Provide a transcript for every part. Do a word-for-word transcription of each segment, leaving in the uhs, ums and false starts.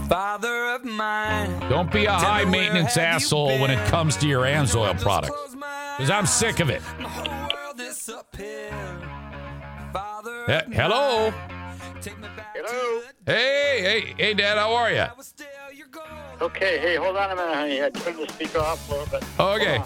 Father of mine. Don't be a high maintenance asshole when it comes to your Ansoil products. Because I'm sick of it. Uh, hello? Hello. Hey, hey, hey, Dad, how are you? Okay, hey, hold on a minute, honey. I turned the speaker off a little bit. Okay.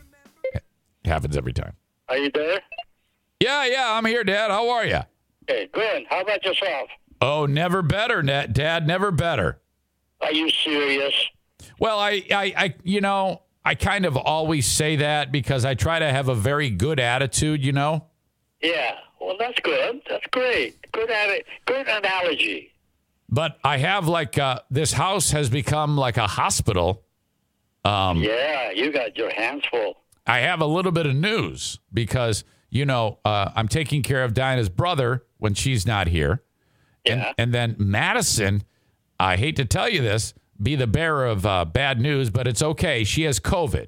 Happens every time. Are you there? Yeah, yeah, I'm here, Dad. How are you? Okay, good. How about yourself? Oh, never better, Nat, Dad, never better. Are you serious? Well, I, I, I, you know, I kind of always say that because I try to have a very good attitude, you know? Yeah. Well, that's good. That's great. Good at it. Good analogy. But I have like, uh, this house has become like a hospital. Um, yeah, you got your hands full. I have a little bit of news because, you know, uh, I'm taking care of Dinah's brother when she's not here. And, Yeah. and then Madison, I hate to tell you this, be the bearer of uh, bad news, but it's okay. She has COVID.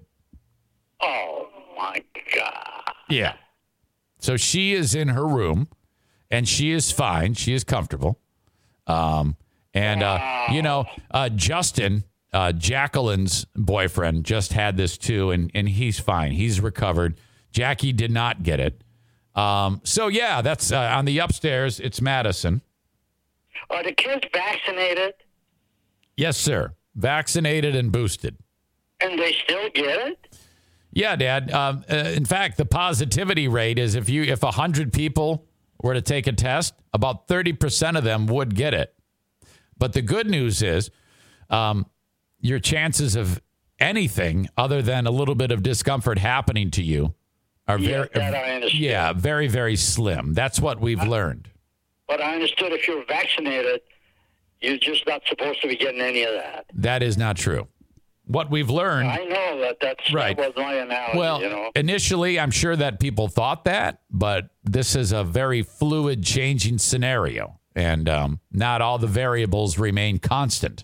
Oh, my God. Yeah. So she is in her room, and she is fine. She is comfortable. Um, and, uh, Wow. you know, uh, Justin, uh, Jacqueline's boyfriend, just had this too, and, and he's fine. He's recovered. Jackie did not get it. Um, so, yeah, that's uh, on the upstairs. It's Madison. Are the kids vaccinated Yes, sir. Vaccinated and boosted. and they still get it? Yeah, Dad. Um, uh, in fact, the positivity rate is if you if one hundred people were to take a test, about thirty percent of them would get it. But the good news is um, your chances of anything other than a little bit of discomfort happening to you are Yeah, very, that I understand. yeah, very, very slim. That's what we've learned. But I understood if you're vaccinated, you're just not supposed to be getting any of that. That is not true. What we've learned. I know that that's, Right. that was my analogy, Well, you know. initially, I'm sure that people thought that, but this is a very fluid, changing scenario, and um, not all the variables remain constant.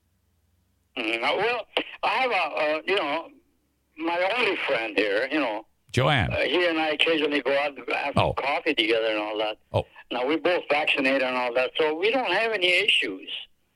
Mm, well, I have a, uh, you know, my only friend here, you know, Joanne. uh, he and I occasionally go out and have Oh. coffee together and all that. Oh, Now, we both vaccinated and all that, so we don't have any issues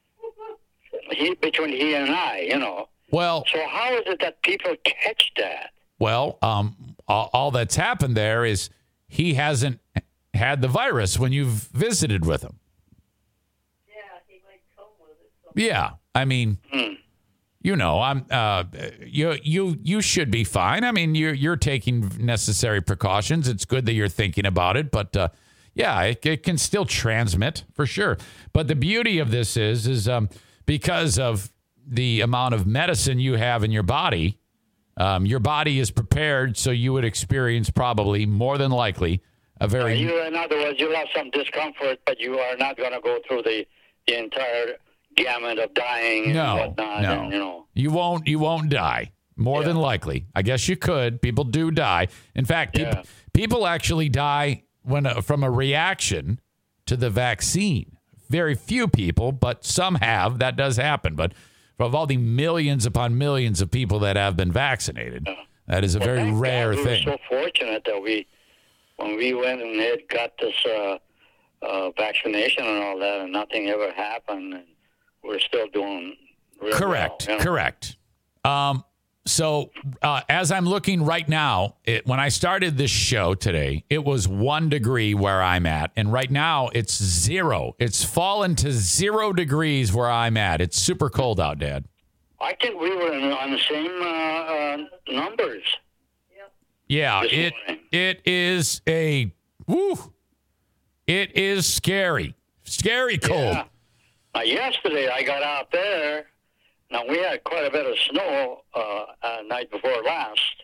he, between he and I, you know. well, So how is it that people catch that? well, um, all, all that's happened there is he hasn't had the virus when you've visited with him. Yeah, he might come with it. So. Yeah, I mean, Hmm. you know, I'm uh, you you you should be fine. I mean, you're you're taking necessary precautions. It's good that you're thinking about it, but uh, yeah, it, it can still transmit for sure. But the beauty of this is is um, because of the amount of medicine you have in your body, um, your body is prepared, so you would experience probably more than likely a Uh, very you, in other words, you'll have some discomfort, but you are not going to go through the, the entire gamut of dying no and whatnot. no And, you know. you won't you won't die. More Yeah. than likely. I guess you could. People do die. In fact, people, Yeah. people actually die when uh, from a reaction to the vaccine. Very few people, but some have. That does happen. But of all the millions upon millions of people that have been vaccinated, that is a Well, very thank rare God, thing. We were so fortunate that we, when we went and had got this uh, uh, vaccination and all that, and nothing ever happened, and we're still doing real Correct. well, you know. Correct. Um, so uh, as I'm looking right now, it, when I started this show today, it was one degree where I'm at. And right now it's zero. It's fallen to zero degrees where I'm at. It's super cold out, Dad. I think we were in, on the same uh, uh, numbers. Yeah, This it morning. it is a woo. It is scary. Scary cold. Yeah. Now, yesterday I got out there. Now, we had quite a bit of snow uh, uh, night before last,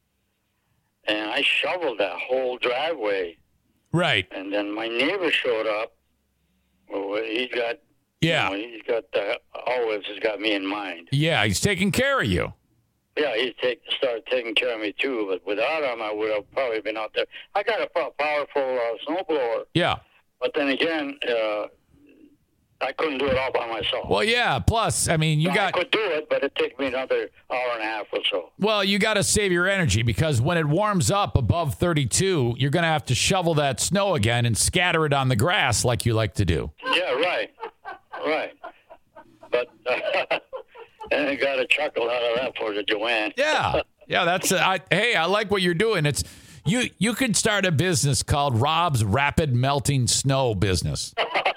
and I shoveled that whole driveway. Right. And then my neighbor showed up. Well, he's got, Yeah. you know, he's got the, always has got me in mind. Yeah, he's taking care of you. Yeah, he take, started taking care of me too. But without him, I would have probably been out there. I got a pow- powerful uh, snowblower, Yeah. but then again, uh, I couldn't do it all by myself. Well, yeah. Plus, I mean, you I got could do it, but it'd take me another hour and a half or so. Well, you got to save your energy because when it warms up above thirty-two, you're going to have to shovel that snow again and scatter it on the grass like you like to do. Yeah, right, right. But And I got a chuckle out of that for the Joanne. Yeah. Yeah, that's uh, I, hey, I like what you're doing. It's you you could start a business called Rob's Rapid Melting Snow Business.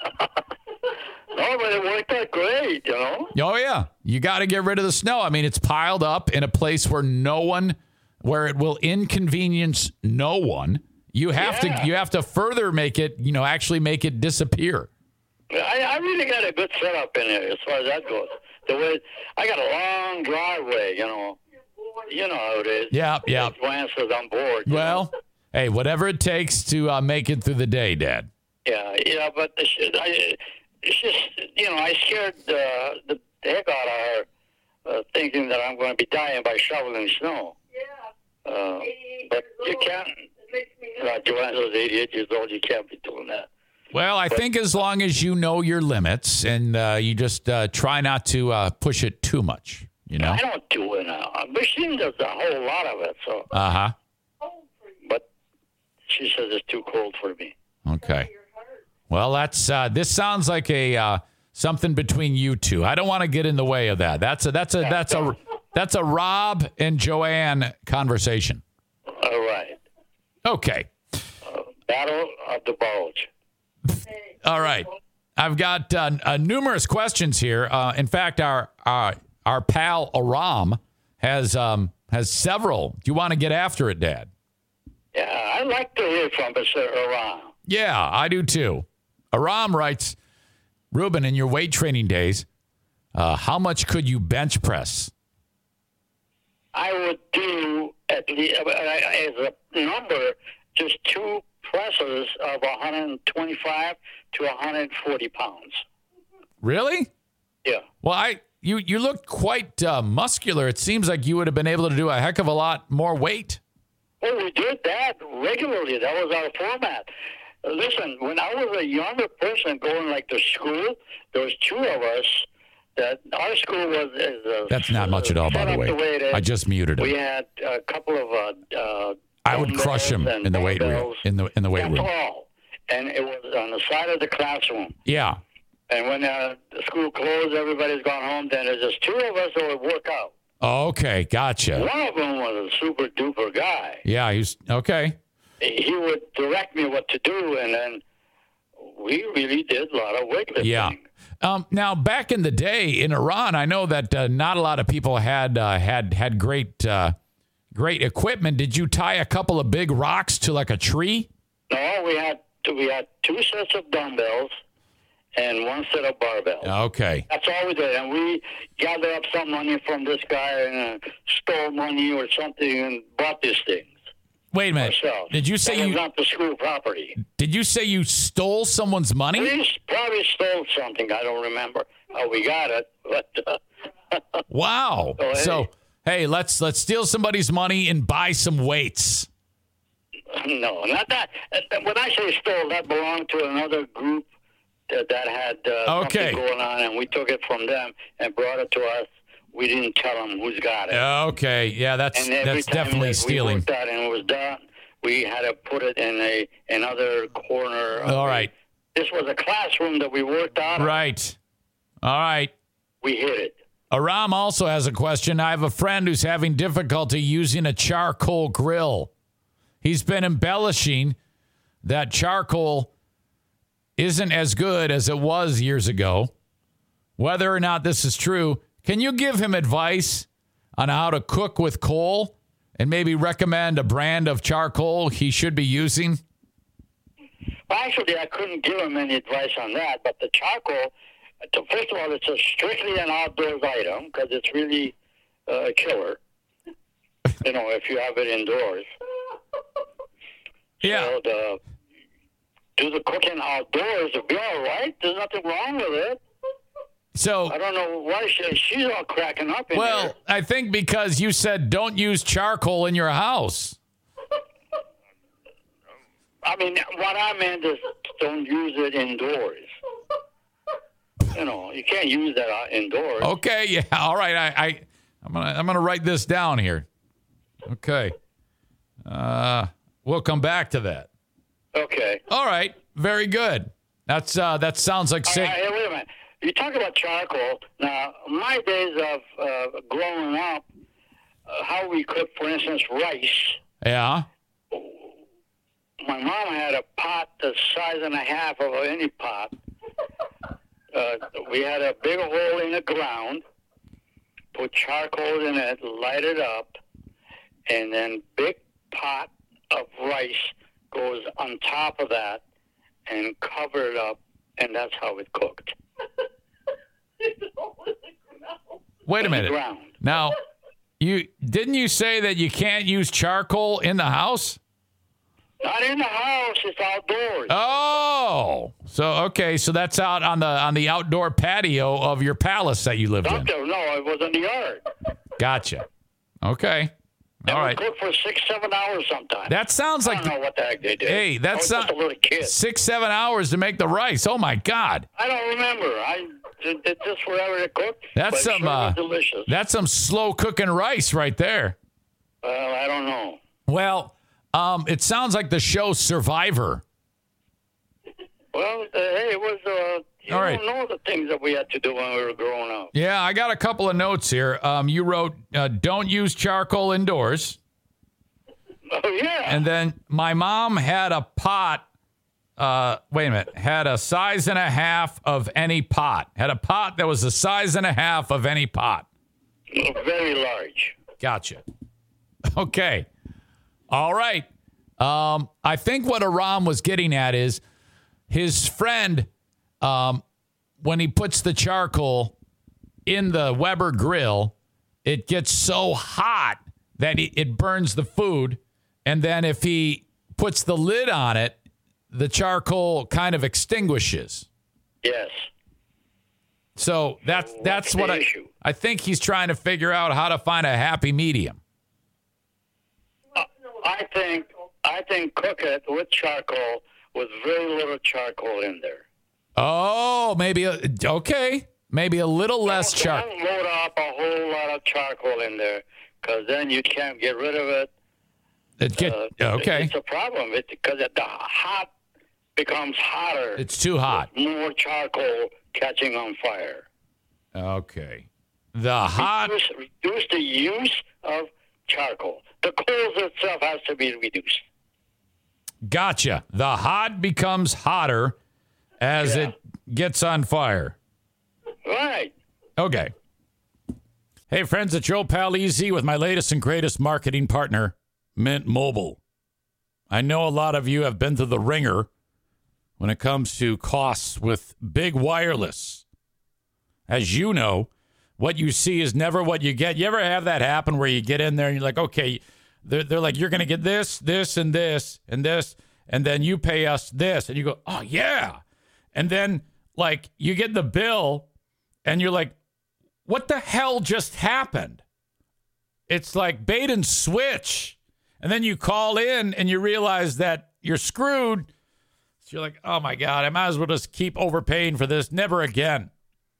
No, but it worked out great, you know. Oh yeah. You got to get rid of the snow. I mean, it's piled up in a place where no one where it will inconvenience no one. You have Yeah. to you have to further make it, you know, actually make it disappear. I, I really got a good setup in there as far as that goes. The way I got a long driveway, you know. You know how it is. Yeah, yeah. Joanne says I'm bored. you Well, know? hey, whatever it takes to uh, make it through the day, Dad. Yeah, yeah, but the shit, I, it's just, you know, I scared uh, the heck out of her, uh, thinking that I'm going to be dying by shoveling snow. Yeah. Uh, eighty-eight but years you old. can't. It makes me Uh, nervous. Joanne was eighty-eight years old. You can't be doing that. Well, I think as long as you know your limits and uh, you just uh, try not to uh, push it too much, you know? I don't do it now. A machine does a whole lot of it. So, Uh huh. Cold for you. but she says it's too cold for me. Okay. Your heart. Well, that's uh, this sounds like a uh, something between you two. I don't want to get in the way of that. That's a that's a that's a that's a Rob and Joanne conversation. All right. Okay. Uh, Battle of the Bulge. All right. I've got uh, uh, numerous questions here. Uh, in fact, our our our pal Aram has um, has several. Do you want to get after it, Dad? Yeah, I'd like to hear from Mister Iran. Yeah, I do too. Aram writes, Ruben, in your weight training days, uh, how much could you bench press? I would do at least as a number just two presses of one twenty-five to one forty pounds. Really? Yeah. Well, I you you look quite uh, muscular. It seems like you would have been able to do a heck of a lot more weight. Well, we did that regularly. That was our format. Listen, when I was a younger person going like to school, there was two of us. That our school was. Is, uh, That's not much at all, by set the up way. it is. I just muted We him. had a couple of. Uh, uh, I would crush him dumbbells and in the weight room. barbells. In the in the weight That's room. all. And it was on the side of the classroom. Yeah. And when uh, the school closed, everybody's gone home. Then there's just two of us that would work out. Okay, gotcha. One of them was a super duper guy. Yeah, he's okay. He would direct me what to do, and then we really did a lot of weightlifting. Yeah. Um, now, back in the day in Iran, I know that uh, not a lot of people had uh, had had great uh, great equipment. Did you tie a couple of big rocks to like a tree? No, we had we had two sets of dumbbells and one set of barbells. Okay. That's all we did, and we gathered up some money from this guy and uh, stole money or something and bought these things Wait a minute. ourselves. Did you That say was you not the school property? did you say you stole someone's money? We probably stole something. I don't remember how we got it, but uh, Wow. Oh, hey. So, hey, let's let's steal somebody's money and buy some weights. no, not that. Uh, When I say stole, that belonged to another group that, that had uh, Okay. something going on, and we took it from them and brought it to us. We didn't tell them who's got it. Okay. Yeah, that's And every that's time definitely that stealing. we worked out and it was done, we had to put it in a another corner. of All the- right. This was a classroom that we worked out. of. Right. All right. We hit it. Aram also has a question. I have a friend who's having difficulty using a charcoal grill. He's been embellishing that charcoal isn't as good as it was years ago. Whether or not this is true, can you give him advice on how to cook with coal and maybe recommend a brand of charcoal he should be using? Well, actually, I couldn't give him any advice on that, but the charcoal, uh, first of all, it's a strictly an outdoors item because it's really uh, a killer, you know, if you have it indoors. Yeah. So the, do the cooking outdoors, it'll be all right. There's nothing wrong with it. So, I don't know why she, she's all cracking up in well, there. I think because you said don't use charcoal in your house. I mean, what I meant is don't use it indoors. You know, you can't use that out indoors. Okay, yeah, all right. I, I I'm gonna I'm gonna write this down here. Okay. Uh, we'll come back to that. Okay. All right, very good. That's uh, that sounds like All sa- right, hey, wait a minute. you talk about charcoal. Now, my days of uh, growing up, uh, how we cook, for instance, rice. Yeah. My mom had a pot the size and a half of any pot. Uh, we had a big hole in the ground, put charcoal in it, light it up, and then big pot of rice goes on top of that and cover it up, and that's how it cooked. Wait a minute. Ground. Now, you didn't you say that you can't use charcoal in the house? Not in the house, it's outdoors. Oh, so okay, so that's out on the on the outdoor patio of your palace that you lived in. Doctor, no, it was in the yard. Gotcha. Okay. They All would right. cook for six, seven hours sometimes. That sounds I like don't know what the heck they did. Hey, I that's was just a little kid. six, seven hours to make the rice. Oh my God. I don't remember. I it, it just whatever it cooked. That's but some sure uh, was delicious. that's some slow cooking rice right there. Well, I don't know. Well, um, it sounds like the show Survivor. Well, uh, hey, it was. Uh, you All don't right. know the things that we had to do when we were growing up. Yeah, I got a couple of notes here. Um, you wrote, uh, "Don't use charcoal indoors," Oh yeah. and then my mom had a pot. Uh, wait a minute. Had a size and a half of any pot. Had a pot that was the size and a half of any pot. Very large. Gotcha. Okay. All right. Um, I think what Aram was getting at is his friend, um, when he puts the charcoal in the Weber grill, it gets so hot that it, it burns the food. And then if he puts the lid on it, the charcoal kind of extinguishes. Yes. So that's What's that's the what I, issue? I think he's trying to figure out how to find a happy medium. Uh, I think I think cook it with charcoal with very little charcoal in there. Oh, maybe a, okay, maybe a little less Don't char. load up a whole lot of charcoal in there, because then you can't get rid of it. It get Uh, okay. It's a problem because the hot becomes hotter. It's too hot. More charcoal catching on fire. Okay, the hot. Reduce, reduce the use of charcoal. The coals itself has to be reduced. Gotcha. The hot becomes hotter as Yeah. it gets on fire. Right. Okay. Hey, friends, it's your old pal Easy with my latest and greatest marketing partner, Mint Mobile. I know a lot of you have been to the ringer when it comes to costs with big wireless. As you know, what you see is never what you get. You ever have that happen where you get in there and you're like, okay, they're, they're like, you're going to get this, this, and this, and this, and then you pay us this. And you go, oh, yeah. And then, like, you get the bill and you're like, what the hell just happened? It's like bait and switch. And then you call in and you realize that you're screwed. So you're like, oh my God, I might as well just keep overpaying for this. Never again.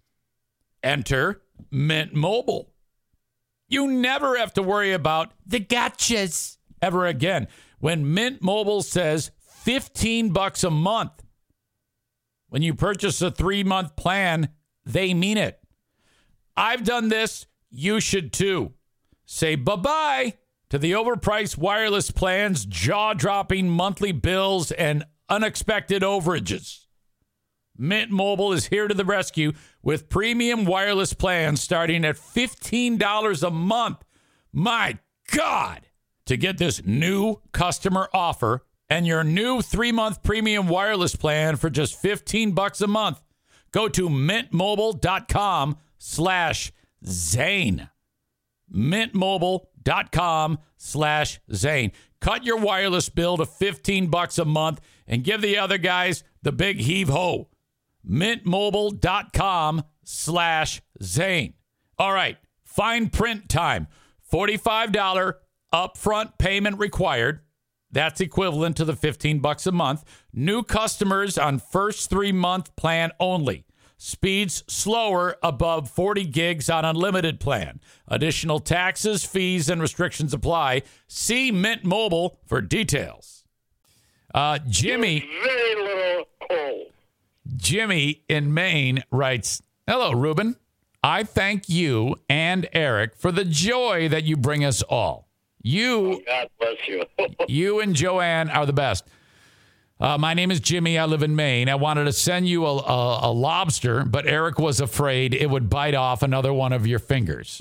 Enter Mint Mobile. You never have to worry about the gotchas ever again. When Mint Mobile says fifteen bucks a month, when you purchase a three-month plan, they mean it. I've done this. You should too. Say bye-bye to the overpriced wireless plans, jaw-dropping monthly bills, and unexpected overages. Mint Mobile is here to the rescue with premium wireless plans starting at fifteen dollars a month. My God! To get this new customer offer and your new three-month premium wireless plan for just fifteen bucks a month, go to mintmobile.com slash Zane. mintmobile.com slash Zane. Cut your wireless bill to fifteen bucks a month and give the other guys the big heave-ho. mintmobile.com slash Zane. All right, fine print time. forty-five dollars upfront payment required. That's equivalent to the fifteen bucks a month. New customers on first three-month plan only. Speeds slower above forty gigs on unlimited plan. Additional taxes, fees, and restrictions apply. See Mint Mobile for details. Uh, Jimmy, Very little coal. Jimmy in Maine writes, Hello, Ruben. I thank you and Eric for the joy that you bring us all. You, God bless you. you and Joanne are the best. Uh, my name is Jimmy. I live in Maine. I wanted to send you a, a, a lobster, but Eric was afraid it would bite off another one of your fingers.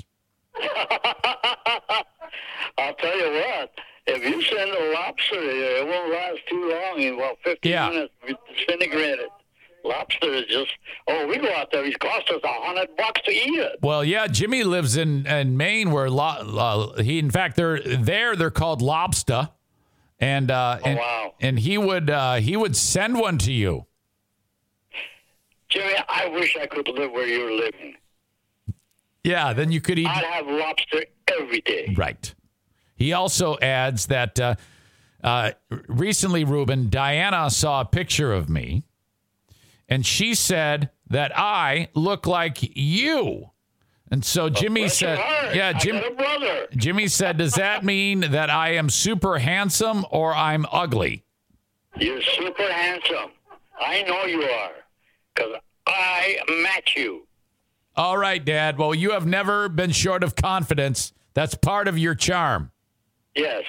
I'll tell you what. If you send a lobster here, it won't last too long. In about fifteen Yeah. minutes, it's disintegrated. Lobster is just, oh, we go out there, it costs us a hundred bucks to eat it. Well, yeah, Jimmy lives in, in Maine where lo- uh, he, in fact, they're there. They're called lobster, and uh, and, Oh, wow. and he would uh, he would send one to you. Jimmy, I wish I could live where you're living. Yeah, then you could eat. I'd have lobster every day. Right. He also adds that uh, uh, recently, Ruben, Diana saw a picture of me, and she said that I look like you. And so Jimmy Bless your said, heart. "Yeah, I Jim." got a brother. Jimmy said, "Does that mean that I am super handsome or I'm ugly?" You're super handsome. I know you are, because I match you. All right, Dad. Well, you have never been short of confidence. That's part of your charm. Yes.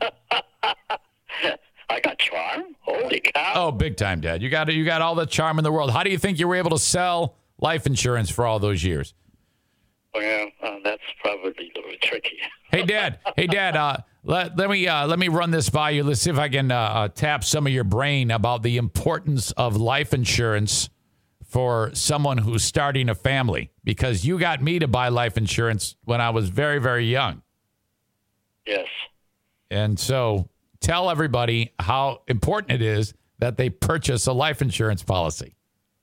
I got charm. Holy cow. Oh, big time, Dad. You got you got all the charm in the world. How do you think you were able to sell life insurance for all those years? Well, uh, that's probably a little tricky. Hey, Dad. Hey, Dad. Uh, let let me uh, let me run this by you. Let's see if I can uh, uh, tap some of your brain about the importance of life insurance for someone who's starting a family. Because you got me to buy life insurance when I was very, very young. Yes. And so tell everybody how important it is that they purchase a life insurance policy.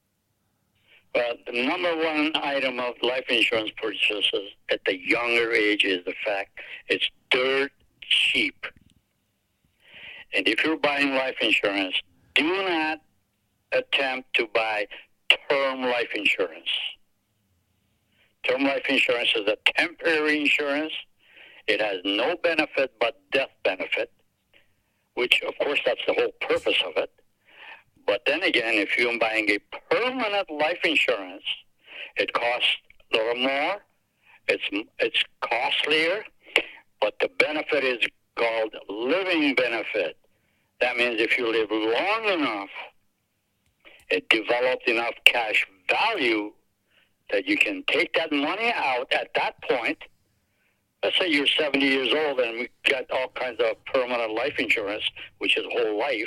Well, the number one item of life insurance purchases at the younger age is the fact it's dirt cheap. And if you're buying life insurance, do not attempt to buy term life insurance. Term life insurance is a temporary insurance. It has no benefit but death benefit, which, of course, that's the whole purpose of it. But then again, if you're buying a permanent life insurance, it costs a little more. It's it's costlier, but the benefit is called living benefit. That means if you live long enough, it develops enough cash value that you can take that money out at that point. Let's say you're seventy years old and we got all kinds of permanent life insurance, which is whole life.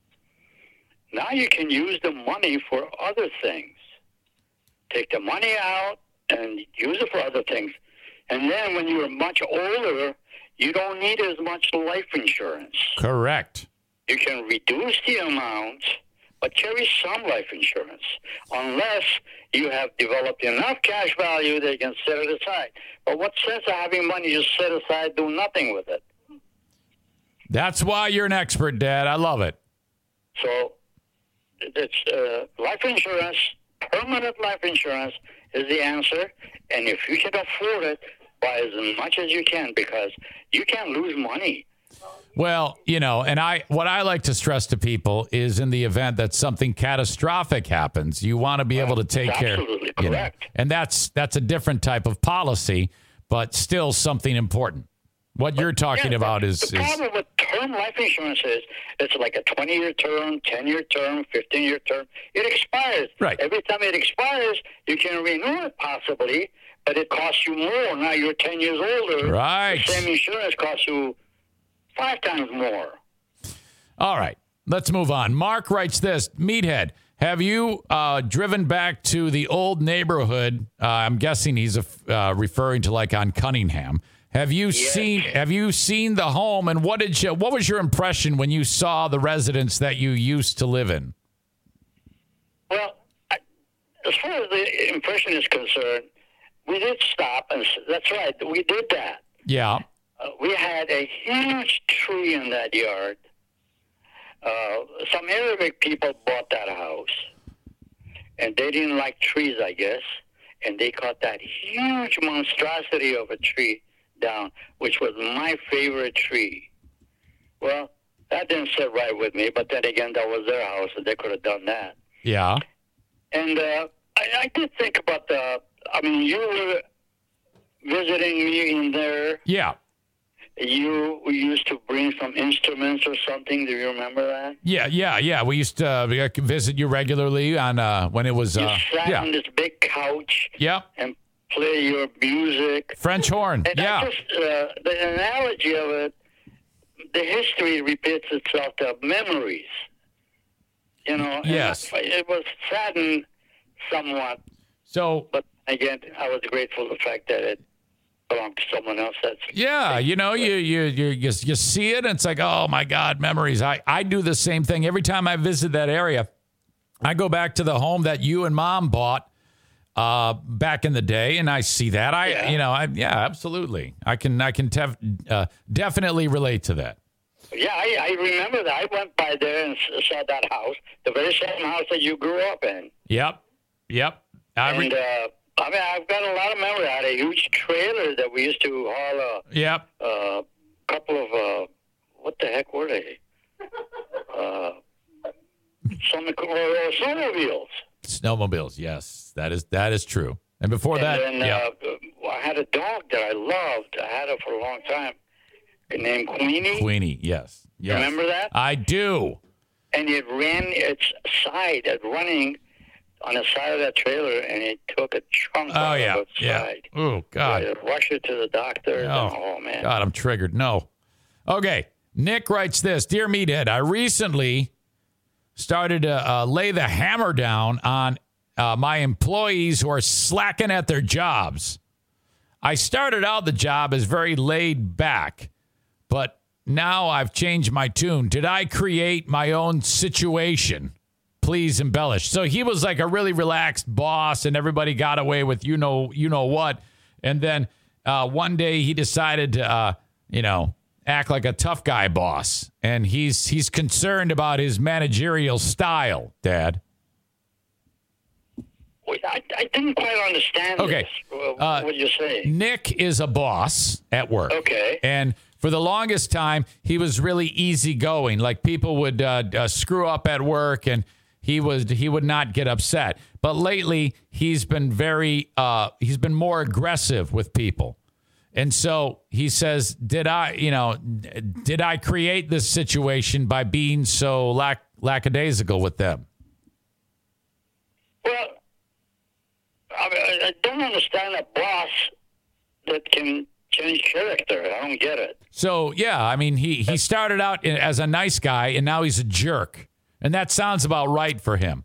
Now you can use the money for other things. Take the money out and use it for other things. And then when you're much older, you don't need as much life insurance. Correct. You can reduce the amount, but carry some life insurance, unless you have developed enough cash value that you can set it aside. But what sense of having money just set aside, do nothing with it? That's why you're an expert, Dad. I love it. So it's uh, life insurance, permanent life insurance is the answer. And if you can afford it, buy as much as you can, because you can lose money. Well, you know, and I what I like to stress to people is in the event that something catastrophic happens, you want to be able to take care. Absolutely you know, correct. and that's that's a different type of policy, but still something important. What you're talking Yeah, about is, the is problem with term life insurance is it's like a twenty-year term, ten-year term, fifteen-year term. It expires. Right. Every time it expires, you can renew it possibly, but it costs you more. Now you're ten years older. Right. The same insurance costs you five times more. all right. Let's move on. Mark writes this: Meathead, have you uh, driven back to the old neighborhood? Uh, I'm guessing he's uh, referring to like on Cunningham. Have you Yes. seen Have you seen the home, and what did you? What was your impression when you saw the residence that you used to live in? Well, I, as far as the impression is concerned, we did stop, and s- that's right, we did that. Yeah. Uh, we had a huge tree in that yard. Uh, some Arabic people bought that house, and they didn't like trees, I guess, and they cut that huge monstrosity of a tree down, which was my favorite tree. Well, that didn't sit right with me, but then again, that was their house, and they could have done that. Yeah. And uh, I, I did think about the. I mean, you were visiting me in there. Yeah. You used to bring some instruments or something. Do you remember that? Yeah, yeah, yeah. We used to uh, visit you regularly on uh, when it was. You Uh, sat yeah. on this big couch Yeah. and play your music. French horn. And Yeah. I just, uh, the analogy of it, the history repeats itself to memories. You know? and Yes. It was saddened somewhat, So but again, I was grateful for the fact that it belonged to someone else. That's yeah, you know, you you you you, you see it, and it's like, oh my God, memories. I I do the same thing every time I visit that area. I go back to the home that you and Mom bought uh, back in the day, and I see that. I Yeah. you know, I yeah, absolutely. I can I can tef- uh, definitely relate to that. Yeah, I, I remember that. I went by there and s- saw that house, the very same house that you grew up in. Yep, yep. I re- And, uh, I mean, I've got a lot of memory. I had a huge trailer that we used to haul a yep. uh, couple of, uh, what the heck were they? Uh, some uh, snowmobiles. Snowmobiles. Yes, that is that is true. And before that, And then yeah, uh, I had a dog that I loved. I had her for a long time, named Queenie. Queenie. Yes, yes. Remember that? I do. And it ran its side at running on the side of that trailer, and it took a chunk Oh out yeah, of its yeah. side. Oh God. I rushed it to the doctor. Oh, and, oh man. God, I'm triggered. No. Okay. Nick writes this. Dear Meathead, I recently started to uh, lay the hammer down on uh, my employees who are slacking at their jobs. I started out the job as very laid back, but now I've changed my tune. Did I create my own situation? Please embellish. So he was like a really relaxed boss, and everybody got away with you know you know what. And then uh, one day he decided to uh, you know act like a tough guy boss, and he's he's concerned about his managerial style. Dad. Wait, I, I didn't quite understand Okay. this. Uh, Uh, what you're saying. Nick is a boss at work. Okay. And for the longest time, he was really easygoing. Like people would uh, uh, screw up at work, and he was he would not get upset. But lately, he's been very uh, he's been more aggressive with people. And so he says, "Did I, you know, did I create this situation by being so lack lackadaisical with them?" Well, I, mean, I I don't understand a boss that can change character. I don't get it. So, yeah, I mean, he, he started out in- as a nice guy, and now he's a jerk. And that sounds about right for him.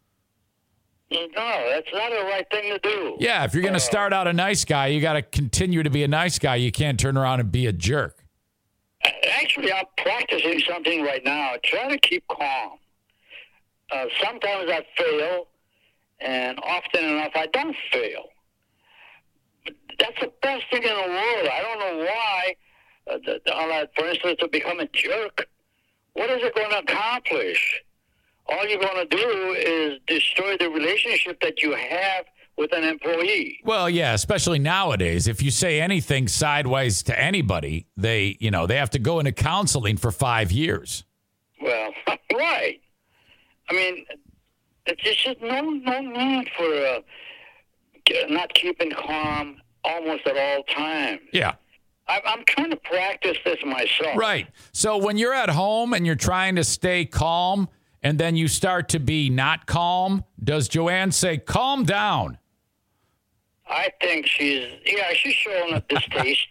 No, that's not the right thing to do. Yeah, if you're going to start out a nice guy, you got to continue to be a nice guy. You can't turn around and be a jerk. Actually, I'm practicing something right now. Try to keep calm. Uh, sometimes I fail, and often enough I don't fail. But that's the best thing in the world. I don't know why. Uh, the, the, uh, for instance, to become a jerk, what is it going to accomplish? All you're going to do is destroy the relationship that you have with an employee. Well, yeah, especially nowadays. If you say anything sideways to anybody, they, you know, they have to go into counseling for five years. Well, right. I mean, it's just no no need for uh, not keeping calm almost at all times. Yeah. I, I'm trying to practice this myself. Right. So when you're at home and you're trying to stay calm and then you start to be not calm, does Joanne say, calm down? I think she's, yeah, she's showing a distaste.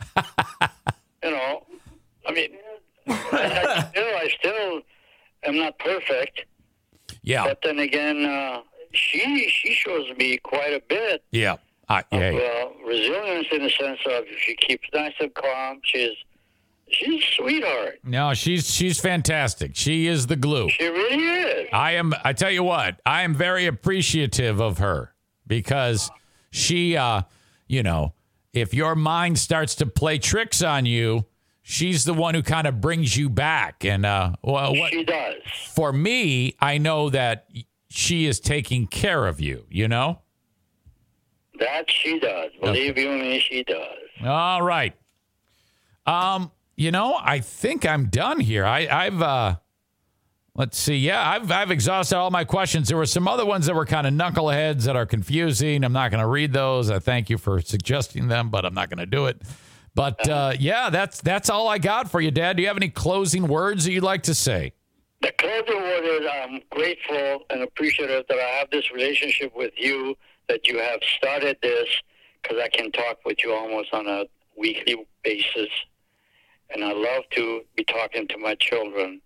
You know, I mean, I, I still, I still am not perfect. Yeah. But then again, uh, she she shows me quite a bit Yeah. I, of hey. uh, resilience in the sense of she keeps nice and calm. She's she's a sweetheart. No, she's she's fantastic. She is the glue. She really is. I am. I tell you what, I am very appreciative of her because she, uh, you know, if your mind starts to play tricks on you, she's the one who kind of brings you back. And uh, well, what She does. for me, I know that she is taking care of you. You know. That she does. Believe you me, she does. All right. Um, you know, I think I'm done here. I, I've uh, Let's see. Yeah, I've I've exhausted all my questions. There were some other ones that were kind of knuckleheads that are confusing. I'm not going to read those. I thank you for suggesting them, but I'm not going to do it. But uh, yeah, that's that's all I got for you, Dad. Do you have any closing words that you'd like to say? The closing word is I'm grateful and appreciative that I have this relationship with you, that you have started this, because I can talk with you almost on a weekly basis. And I love to be talking to my children.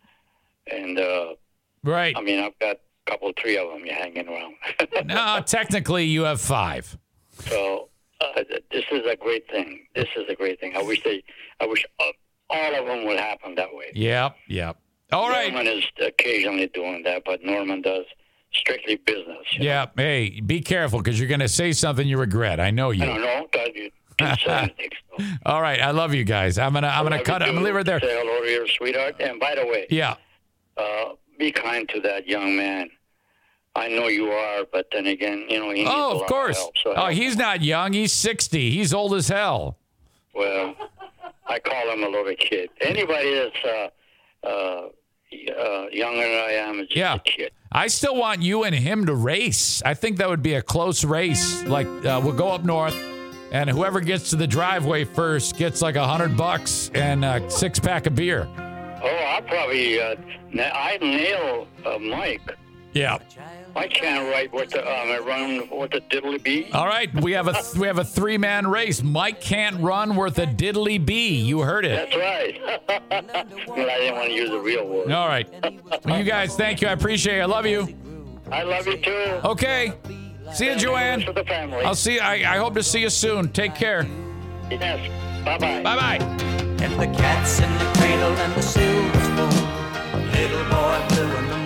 And, uh, Right. I mean, I've got a couple, three of them you're hanging around. No, technically you have five. So uh, this is a great thing. This is a great thing. I wish they, I wish uh, all of them would happen that way. Yep, yep. All right. Norman is occasionally doing that, but Norman does strictly business. you Yeah. Hey, be careful because you're going to say something you regret. I know you. know? I don't know. God, you didn't say anything, so. All right. I love you guys. I'm gonna I'm gonna Love cut it. you I'm gonna too. leave it there. Say hello to your sweetheart. And by the way, Yeah. uh, be kind to that young man. I know you are, but then again, you know, he needs a Oh, lot of course. help. So Oh, he's not young. He's sixty. He's old as hell. Well, I call him a little kid. Anybody that's uh, uh, uh, younger than I am is just Yeah. a kid. I still want you and him to race. I think that would be a close race. Like uh, we'll go up north, and whoever gets to the driveway first gets like a hundred bucks and a six pack of beer. Oh, I'll probably, uh, na- I nail uh, Mike. Yeah. I can't write what the, um, run what the diddly bee. All right. We have a th- we have a three man race. Mike can't run worth a diddly bee. You heard it. That's right. Well, I didn't want to use the real word. All right. Well, you guys, thank you. I appreciate it. I love you. I love you too. Okay. See you, Joanne. For the family. I'll see. I, I hope to see you soon. Take care. Yes. Bye bye. Bye bye. And the cat's in the cradle and the silver spoon. Little boy blue and the